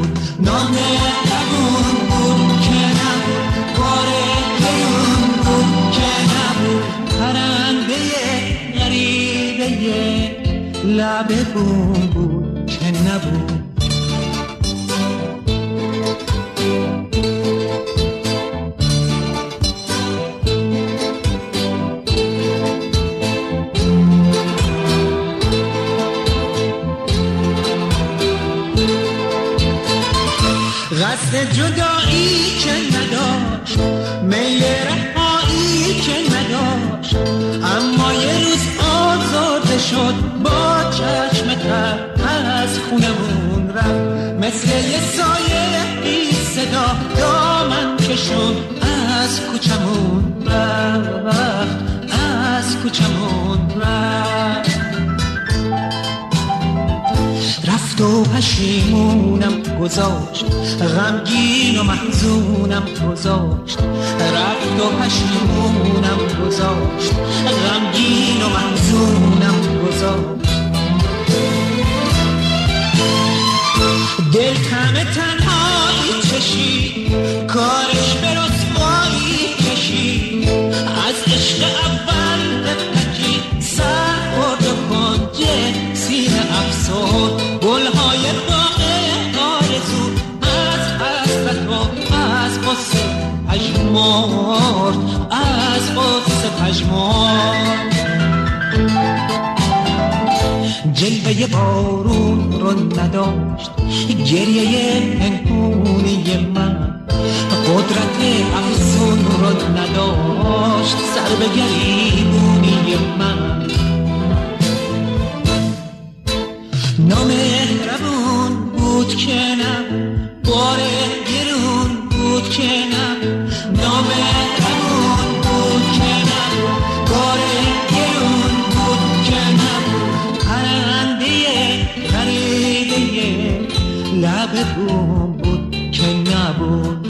نبود، نامهربون بود که نبود، بار گرون بود که نبود، پرنده غریبه لب بوم بود که نبود. قصد جدایی که نداشت، میل رهایی که نداشت، اما یه روز آزاده شد، با چشم تر از خونمون رفت، مثل یه سایه بی صدا دامن کشون از کوچمون رفت، از کوچمون رفت. رفت و پشیمونم گذاشت، غمگین و محزونم گذاشت، رفت و پشیمونم گذاشت، غمگین و محزونم گذاشت. دل کم تنهایی چشید، کارش به رسوایی کشید، از عشق اول بپکید، سر خورد و کنجه سینه افسرد، گلهای باغ آرزو از حسرت و از غصه پژمرد، از غصه پژمرد. جلوه بارون رو نداشت گریه پنهونی من، قدرت افسون رو نداشت سر به گریبونی من. نامهربون بود که نه، بار گرون بود که نه، نامهربون بود که نه، بار گرون بود که نه، پرنده غریبه لب بوم بود که نبود.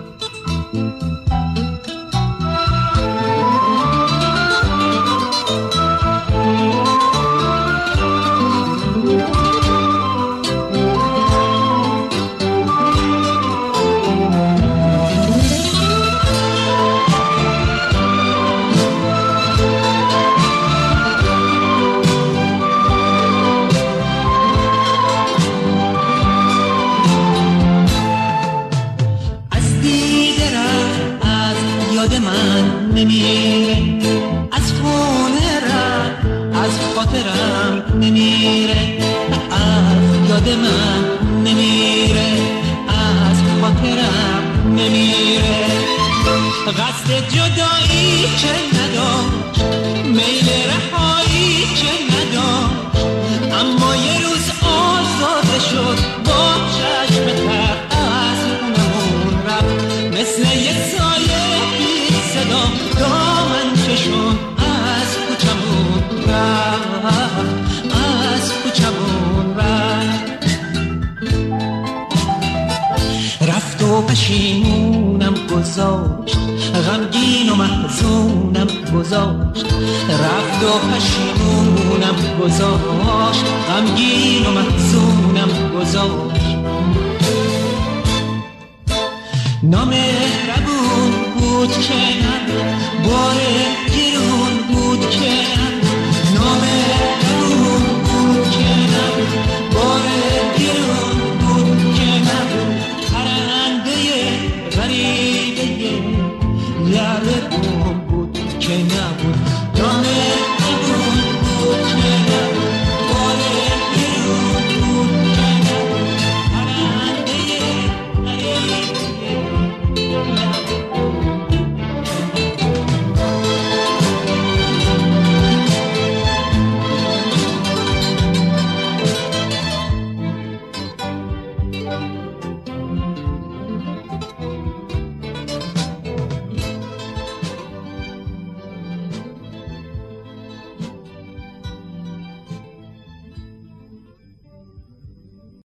نمیره از خونه رفت، از خاطرم نمیره، از یاد من نمیره، از خاطرم نمیره. قصد جدایی که نداشت، میل رهایی که نداشت، اما یه روز آزاده شد، با چشم تر از خونمون رفت، مثل یه سایه صدا دامن کشون از کوچمون رفت، از کوچمون رفت. رفت و پشیمونم گذاشت، غمگین و محزونم گذاشت، رفت و پشیمونم گذاشت، غمگین و محزونم گذاشت. نامهربون بود که نه، بار